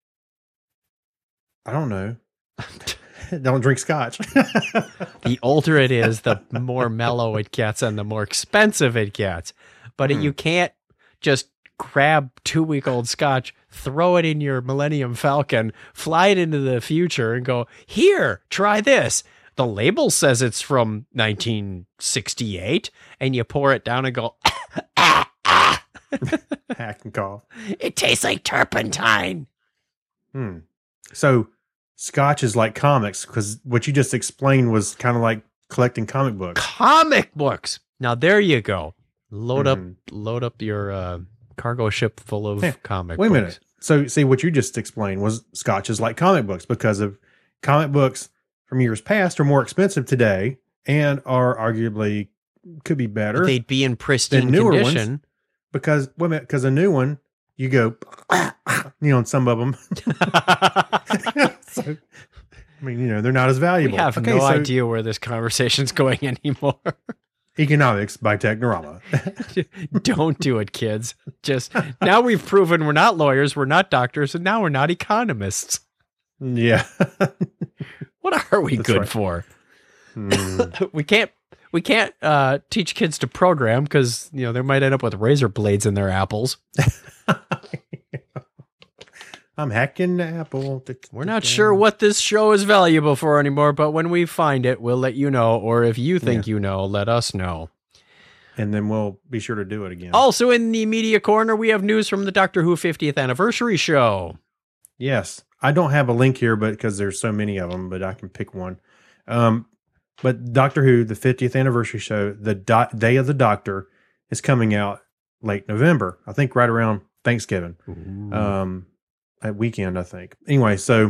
I don't know. Don't drink scotch. The older it is, the more mellow it gets and the more expensive it gets. But hmm. you can't just grab two-week-old scotch, throw it in your Millennium Falcon, fly it into the future and go, here, try this. The label says it's from nineteen sixty-eight, and you pour it down and go, ah, ah. Hack and cough. It tastes like turpentine. Hmm. So scotch is like comics, because what you just explained was kind of like collecting comic books. Comic books. Now there you go. Load mm-hmm. up, load up your uh, cargo ship full of hey, comic. Wait books. a minute. So see, what you just explained was scotch is like comic books, because of comic books from years past are more expensive today and are arguably could be better. They'd be in pristine newer condition. Ones, because wait a minute, because a new one, you go, you know, on some of them. So, I mean, you know, they're not as valuable. We have okay, no so, idea where this conversation's going anymore. Economics by Technorama. Don't do it, kids. Just now we've proven we're not lawyers, we're not doctors, and now we're not economists. Yeah. What are we That's good right. for? Hmm. we can't we can't uh, teach kids to program because you know they might end up with razor blades in their apples. I'm hacking the apple. We're not sure what this show is valuable for anymore, but when we find it, we'll let you know. Or if you think yeah. you know, let us know. And then we'll be sure to do it again. Also in the media corner, we have news from the Doctor Who fiftieth anniversary show. Yes. I don't have a link here, but because there's so many of them, but I can pick one. Um, but Doctor Who, the fiftieth anniversary show, the do- Day of the Doctor is coming out late November. I think right around Thanksgiving. Ooh. Um, That weekend, I think. Anyway, so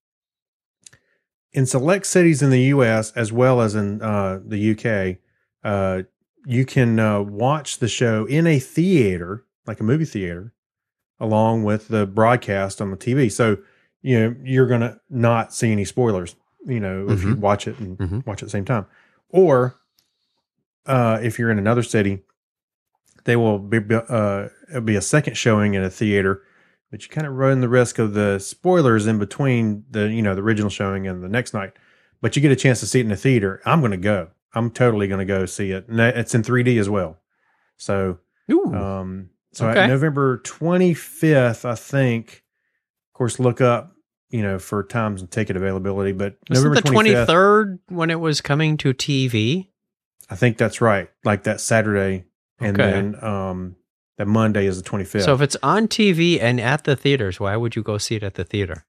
in select cities in the U S as well as in uh, the U K, uh, you can uh, watch the show in a theater, like a movie theater, along with the broadcast on the T V. So, you know, you're going to not see any spoilers, you know, mm-hmm. if you watch it and mm-hmm. watch at the same time. Or uh, if you're in another city, they will be, uh, it'll be a second showing in a theater. But you kind of run the risk of the spoilers in between the, you know, the original showing and the next night. But you get a chance to see it in the theater. I'm going to go. I'm totally going to go see it. And it's in three D as well. So, Ooh. um, so okay. at November twenty-fifth, I think, of course, look up, you know, for times and ticket availability. But Wasn't November the twenty-third when it was coming to T V? I think that's right. Like that Saturday. And okay. then, um, that Monday is the twenty-fifth. So if it's on T V and at the theaters, why would you go see it at the theater?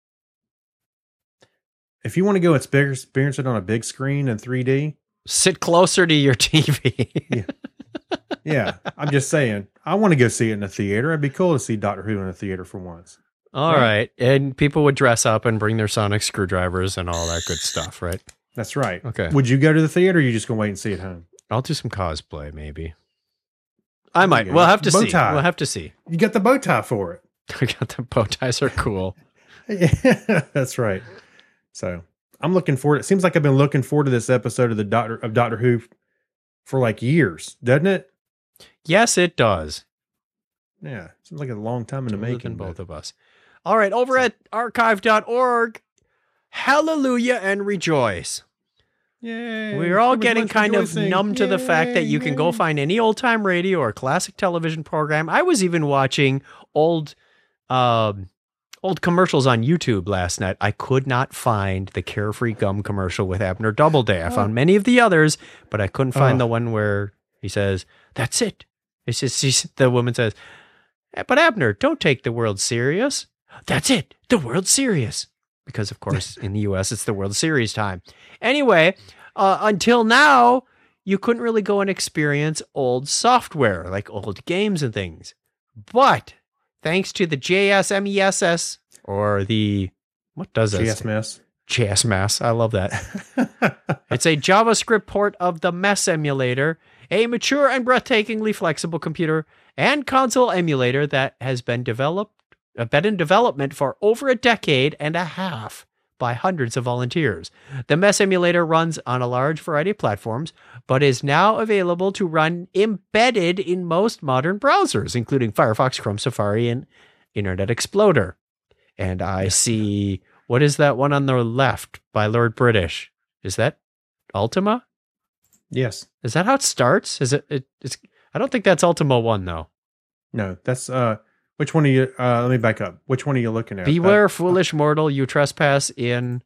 If you want to go experience it on a big screen in three D, sit closer to your T V. yeah. yeah, I'm just saying. I want to go see it in a theater. It'd be cool to see Doctor Who in a theater for once. All right. right. And people would dress up and bring their sonic screwdrivers and all that good stuff, right? That's right. Okay. Would you go to the theater or are you just going to wait and see it at home? I'll do some cosplay, maybe. I might. We'll have to bow see. Tie. We'll have to see. You got the bow tie for it. I got the bow ties are cool. Yeah, that's right. So I'm looking forward. It seems like I've been looking forward to this episode of the Doctor of Doctor Who for like years, doesn't it? Yes, it does. Yeah, seems like a long time in the making. Both of us. All right, over at archive dot org, hallelujah and rejoice. Yay. We're all getting kind rejoicing. of numb to Yay, the fact that you can yay. go find any old time radio or classic television program. I was even watching old um, old commercials on YouTube last night. I could not find the Carefree Gum commercial with Abner Doubleday. I found many of the others, but I couldn't find oh. the one where he says, "That's it. It's just she's, the woman says, "But Abner, don't take the world serious." That's it, the World Serious. Because, of course, in the U S, it's the World Series time. Anyway, uh, until now, you couldn't really go and experience old software, like old games and things. But thanks to the J S M E S S, or the, what does it? J S M E S. J S M E S. I love that. It's a JavaScript port of the M E S emulator, a mature and breathtakingly flexible computer and console emulator that has been developed, uh, been in development for over a decade and a half by hundreds of volunteers. The M E S emulator runs on a large variety of platforms, but is now available to run embedded in most modern browsers, including Firefox, Chrome, Safari, and Internet Explorer. And I see, what is that one on the left by Lord British? Is that Ultima? Yes. Is that how it starts? Is it? it it's. I don't think that's Ultima one though. No, that's uh. Which one are you? Uh, let me back up. Which one are you looking at? Beware, that, foolish mortal, you trespass in.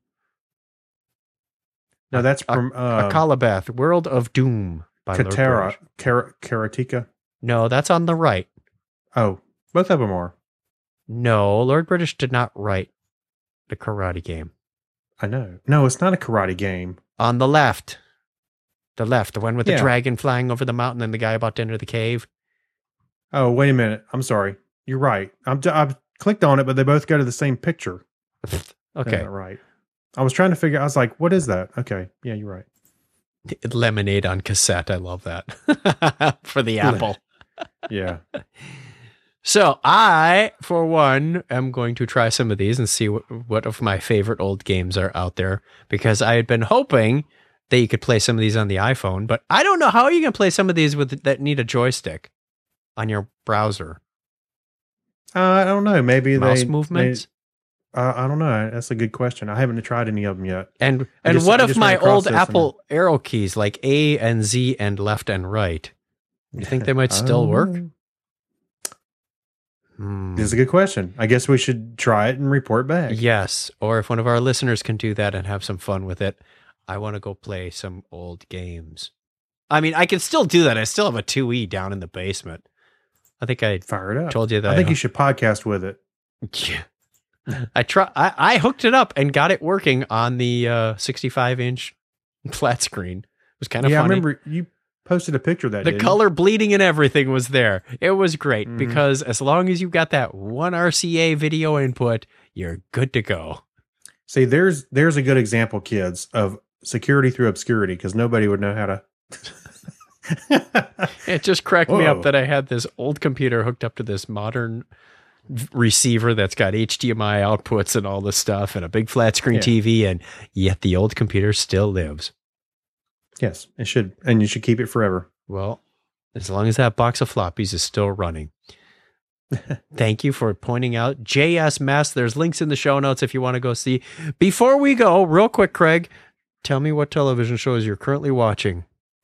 No, that's a, from a, uh, Akalabath, World of Doom by Lord Katara, British. Kara, Karatika. No, that's on the right. Oh, both of them are. No, Lord British did not write the karate game. I know. No, it's not a karate game. On the left. The left, the one with the Yeah. dragon flying over the mountain and the guy about to enter the cave. Oh, wait a minute. I'm sorry. You're right. I'm, I've clicked on it, but they both go to the same picture. Okay. Yeah, right. I was trying to figure. I was like, "What is that?" Okay, yeah, you're right. Lemonade on cassette. I love that. For the Apple. Yeah. So I, for one, am going to try some of these and see what, what of my favorite old games are out there, because I had been hoping that you could play some of these on the iPhone, but I don't know how you can play some of these with that need a joystick on your browser. Uh, I don't know. Maybe Mouse they movements. They, uh, I don't know. That's a good question. I haven't tried any of them yet. And I and just- what I if just my ran across old this and- Apple arrow keys like A and Z and left and right? You think they might still work? Hmm. This is a good question. I guess we should try it and report back. Yes, or if one of our listeners can do that and have some fun with it, I want to go play some old games. I mean, I can still do that. I still have a two E down in the basement. I think I Fire it up. told you that. I think you should podcast with it. Yeah. I try. I, I hooked it up and got it working on the uh, sixty-five inch flat screen. It was kind of yeah, funny. I remember you posted a picture of that. The didn't color bleeding and everything was there. It was great Mhm. because as long as you've got that one R C A video input, you're good to go. you? See, there's there's a good example, kids, of security through obscurity, because nobody would know how to. It just cracked me up Whoa. that I had this old computer hooked up to this modern v- receiver that's got H D M I outputs and all this stuff and a big flat screen Yeah. T V, and yet the old computer still lives. Yes, it should, and you should keep it forever. Well, as long as that box of floppies is still running. Thank you for pointing out J S M E S. There's links in the show notes if you want to go see. Before we go, real quick, Craig, tell me what television shows you're currently watching.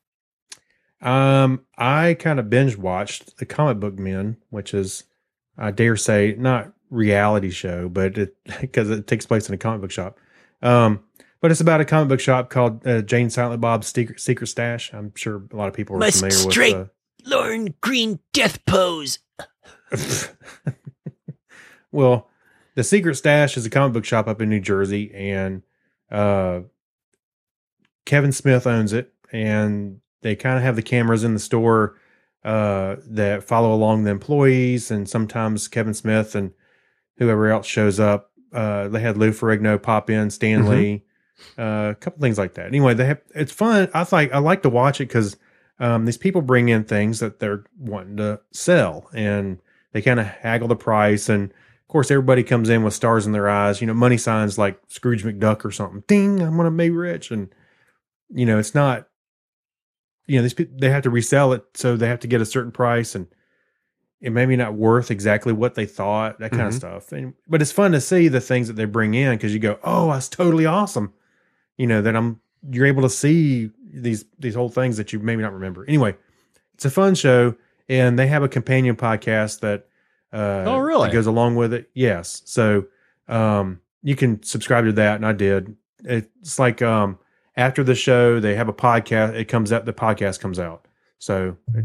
Um, I kind of binge watched The Comic Book Men, which is, I dare say, not reality show, but it because it takes place in a comic book shop. Um, but it's about a comic book shop called uh, Jane Silent Bob's Secret, Secret Stash. I'm sure a lot of people are Must familiar strike with. Lauren Green death pose. Uh, well, the Secret Stash is a comic book shop up in New Jersey, and uh, Kevin Smith owns it, and they kind of have the cameras in the store uh, that follow along the employees, and sometimes Kevin Smith and whoever else shows up. Uh, they had Lou Ferrigno pop in, Stan Mhm. Lee, uh, a couple things like that. Anyway, they have it's fun. I like I like to watch it because um, these people bring in things that they're wanting to sell, and they kind of haggle the price. And of course, everybody comes in with stars in their eyes, you know, money signs like Scrooge McDuck or something. Ding! I'm going to be rich, and you know, it's not. You know, these people, they have to resell it, so they have to get a certain price, and it may be not worth exactly what they thought, that kind Mhm. of stuff. And but it's fun to see the things that they bring in, because you go, "Oh, that's totally awesome." You know, that I'm you're able to see these these whole things that you maybe not remember. Anyway, it's a fun show, and they have a companion podcast that uh, Oh, really? that goes along with it. Yes, so um, you can subscribe to that, and I did. It's like um, after the show, they have a podcast. It comes out. The podcast comes out. So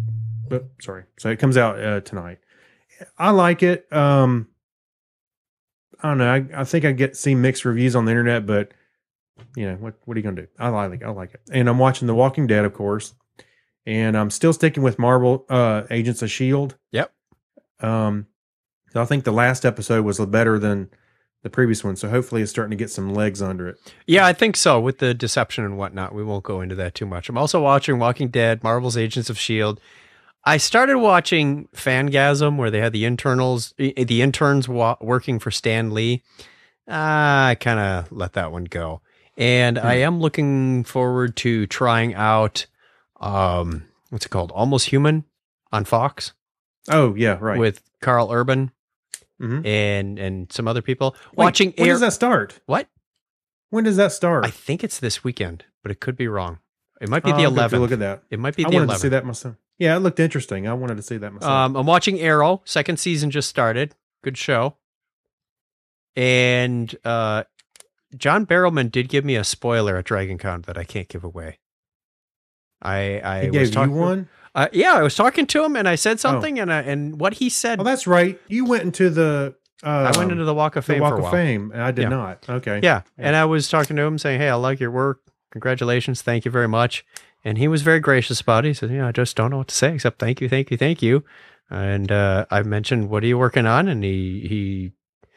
but sorry. So it comes out uh, tonight. I like it. Um, I don't know. I, I think I get see mixed reviews on the internet, but you know what? What are you gonna do? I like it. I like it. And I'm watching The Walking Dead, of course, and I'm still sticking with Marvel uh, Agents of S H I E L D. Yep. Um, so I think the last episode was better than the previous one. So hopefully, it's starting to get some legs under it. Yeah, I think so. With the deception and whatnot, we won't go into that too much. I'm also watching Walking Dead, Marvel's Agents of S H I E L D. I started watching Fangasm, where they had the internals, the interns wa- working for Stan Lee. Uh, I kind of let that one go, and hmm. I am looking forward to trying out, um, what's it called, Almost Human on Fox. Oh yeah, right. With Carl Urban mm-hmm. and and some other people. Wait, watching. When Air- does that start? What? When does that start? I think it's this weekend, but it could be wrong. It might be oh, the I'll eleventh. Look at that. It might be I the wanted eleventh. to see that myself. Yeah, it looked interesting. I wanted to see that myself. Um, I'm watching Arrow. Second season just started. Good show. And uh, John Barrowman did give me a spoiler at DragonCon that I can't give away. I I he was gave talking, you one. Uh, yeah, I was talking to him and I said something, oh. and I, and what he said. Oh, that's right. You went into the. Uh, I went into the Walk of Fame. The Walk for a of while. Fame, and I did yeah. not. Okay. Yeah. yeah, and I was talking to him, saying, "Hey, I like your work. Congratulations. Thank you very much." And he was very gracious about it. He said, "Yeah, I just don't know what to say except thank you, thank you, thank you." And uh, I mentioned, "What are you working on?" And he he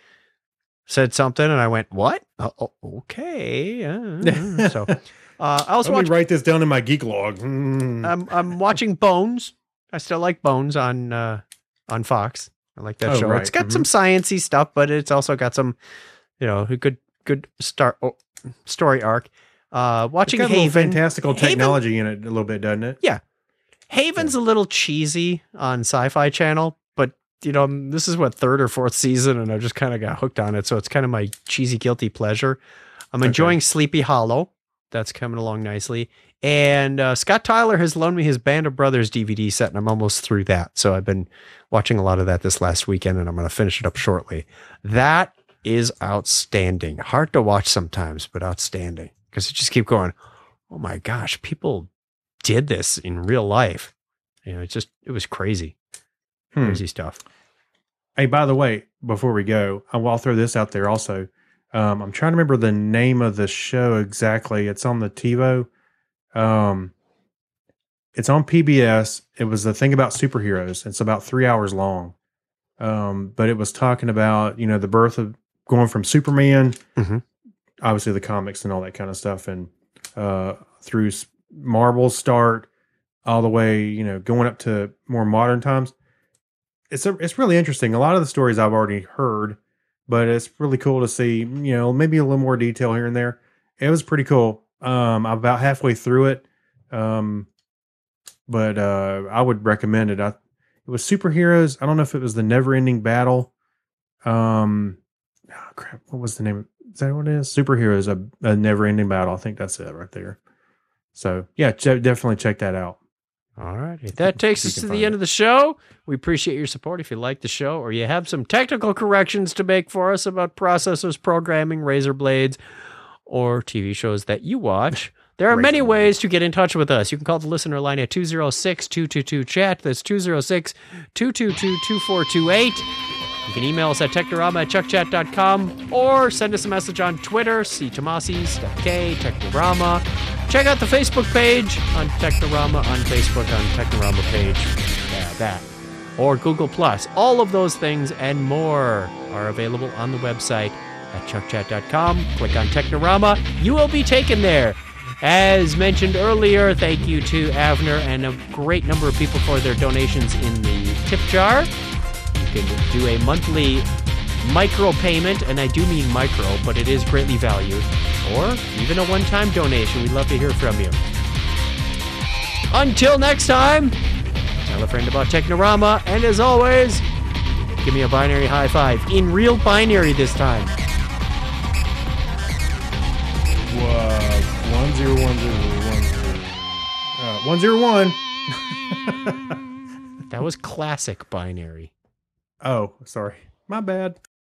said something, and I went, "What? Oh, okay." Uh, so uh, I also Let watch, me write this down in my geek log. Mm. I'm I'm watching Bones. I still like Bones on uh, on Fox. I like that oh, show. Right. It's got mm-hmm. some sciencey stuff, but it's also got some, you know, a good good start oh, story arc. Uh, watching it's got Haven, a little fantastical Haven, technology in it a little bit, doesn't it? Yeah, Haven's yeah. a little cheesy on Sci-Fi Channel, but you know, this is what third or fourth season, and I just kind of got hooked on it. So it's kind of my cheesy guilty pleasure. I'm okay. enjoying Sleepy Hollow. That's coming along nicely. And uh, Scott Tyler has loaned me his Band of Brothers D V D set, and I'm almost through that. So I've been watching a lot of that this last weekend, and I'm going to finish it up shortly. That is outstanding. Hard to watch sometimes, but outstanding. Because you just keep going, oh my gosh, people did this in real life. You know, it just, it was crazy. Hmm. Crazy stuff. Hey, by the way, before we go, I'll throw this out there also. Um, I'm trying to remember the name of the show exactly. It's on the TiVo. Um, it's on P B S. It was the thing about superheroes. It's about three hours long. Um, but it was talking about, you know, the birth of going from Superman, mm-hmm. obviously the comics and all that kind of stuff, and uh, through Marvel's start all the way, you know, going up to more modern times. It's a, it's really interesting. A lot of the stories I've already heard, but it's really cool to see, you know, maybe a little more detail here and there. It was pretty cool. Um, I'm about halfway through it. Um, but uh, I would recommend it. I, it was superheroes. I don't know if it was the Never Ending Battle. Um, oh, crap. What was the name? Is that what it is? Superheroes, a, a Never Ending Battle. I think that's it right there. So yeah, ch- definitely check that out. All right. That takes us to the end of the show. We appreciate your support. If you like the show or you have some technical corrections to make for us about processors, programming, razor blades, or T V shows that you watch, there are many ways to get in touch with us. You can call the listener line at two oh six, two two two, chat. That's two oh six, two two two, two four two eight. You can email us at technorama at chuckchat dot com or send us a message on Twitter, C. Tomasi, Steph K, Technorama. Check out the Facebook page on Technorama on Facebook, on Technorama page. Yeah, that. Or Google Plus. All of those things and more are available on the website at chuckchat dot com. Click on Technorama. You will be taken there. As mentioned earlier, thank you to Avner and a great number of people for their donations in the tip jar. You can do a monthly micro payment, and I do mean micro, but it is greatly valued, or even a one-time donation. We'd love to hear from you. Until next time, tell a friend about Technorama, and as always, give me a binary high five. In real binary this time. Uh, one zero one zero one zero. Uh, one zero one. That was classic binary. Oh, sorry. My bad.